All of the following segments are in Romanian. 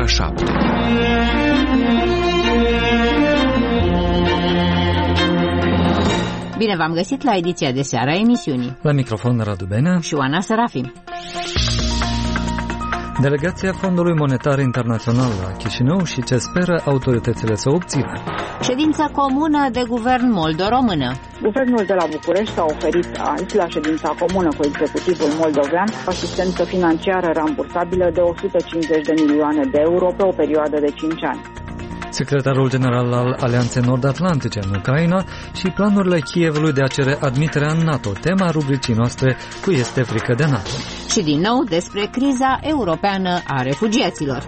ora 7. Bine v-am găsit la ediția de seară a emisiunii. La microfon Radu Benea și Oana Serafim. Delegația Fondului Monetar Internațional la Chișinău și ce speră autoritățile să obțină. Ședința comună de guvern moldo-română. Guvernul de la București a oferit azi, la ședința comună cu executivul moldovean, asistență financiară rambursabilă de 150 de milioane de euro pe o perioadă de 5 ani. Secretarul general al Alianței Nord-Atlantice în Ucraina și planurile Kievului de a cere admiterea în NATO, tema rubricii noastre cu Este frică de NATO. Și din nou despre criza europeană a refugiaților.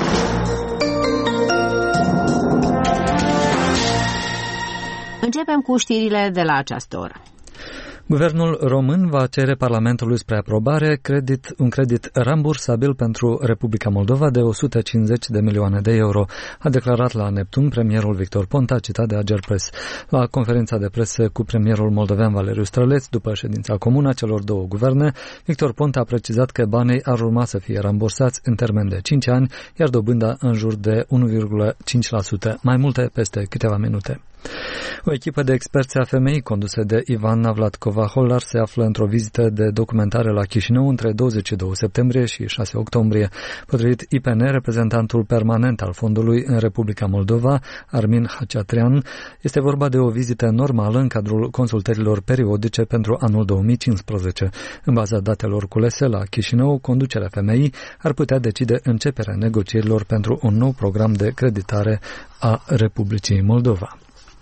Începem cu știrile de la această oră. Guvernul român va cere Parlamentului spre aprobare un credit rambursabil pentru Republica Moldova de 150 de milioane de euro, a declarat la Neptun premierul Victor Ponta, citat de Agerpres. La conferința de presă cu premierul moldovean Valeriu Străleț, după ședința comună a celor două guverne, Victor Ponta a precizat că banii ar urma să fie rambursați în termen de 5 ani, iar dobânda în jur de 1,5%, mai multe peste câteva minute. O echipă de experți a FMI condusă de Ivana Vladkova-Hollar se află într-o vizită de documentare la Chișinău între 22 septembrie și 6 octombrie. Potrivit IPN, reprezentantul permanent al fondului în Republica Moldova, Armin Hachatrian, este vorba de o vizită normală în cadrul consultărilor periodice pentru anul 2015. În baza datelor culese la Chișinău, conducerea FMI ar putea decide începerea negocierilor pentru un nou program de creditare a Republicii Moldova.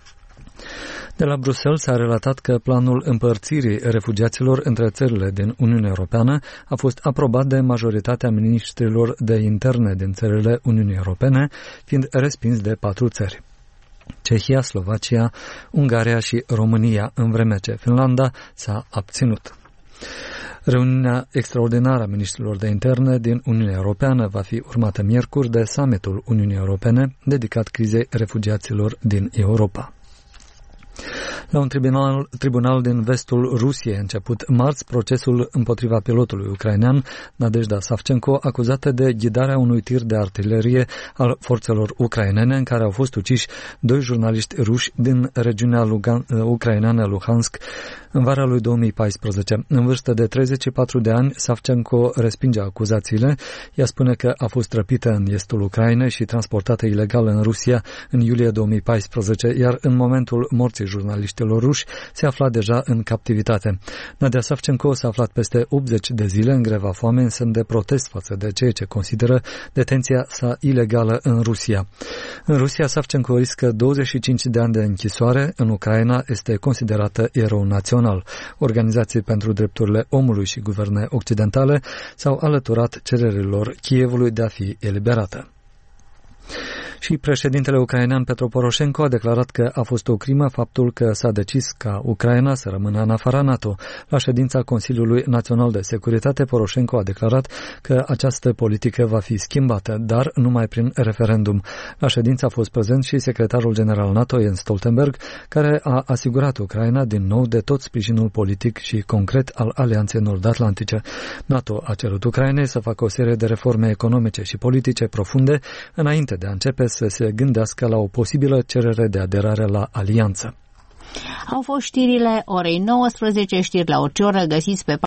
De la Bruxelles s-a relatat că planul împărțirii refugiaților între țările din Uniunea Europeană a fost aprobat de majoritatea miniștrilor de interne din țările Uniunii Europene, fiind respins de 4 țări: Cehia, Slovacia, Ungaria și România, în vreme ce Finlanda s-a abținut. Reuniunea extraordinară a miniștrilor de interne din Uniunea Europeană va fi urmată miercuri de summitul Uniunii Europene dedicat crizei refugiaților din Europa. La un tribunal din vestul Rusiei a început marți procesul împotriva pilotului ucrainean Nadejda Savchenko, acuzată de ghidarea unui tir de artilerie al forțelor ucrainene în care au fost uciși 2 jurnaliști ruși din regiunea ucraineană Luhansk în vara lui 2014. În vârstă de 34 de ani, Savchenko respinge acuzațiile. Ea spune că a fost răpită în estul Ucrainei și transportată ilegal în Rusia în iulie 2014, iar în momentul morții jurnaliștilor ruși se afla deja în captivitate. Nadia Savchenko s-a aflat peste 80 de zile în greva foamei în semn de protest față de ceea ce consideră detenția sa ilegală în Rusia. În Rusia, Savchenko riscă 25 de ani de închisoare. În Ucraina este considerată erou național. Organizații pentru drepturile omului și guverne occidentale s-au alăturat cererilor Kievului de a fi eliberată. Și președintele ucrainean Petro Poroșenko a declarat că a fost o crimă faptul că s-a decis ca Ucraina să rămână în afara NATO. La ședința Consiliului Național de Securitate, Poroșenko a declarat că această politică va fi schimbată, dar numai prin referendum. La ședință a fost prezent și secretarul general NATO, Jens Stoltenberg, care a asigurat Ucraina din nou de tot sprijinul politic și concret al Alianței Nord-Atlantice. NATO a cerut Ucrainei să facă o serie de reforme economice și politice profunde înainte de a începe să se gândească la o posibilă cerere de aderare la alianță. Au fost știrile orei 19, știri la orice oră, găsiți pe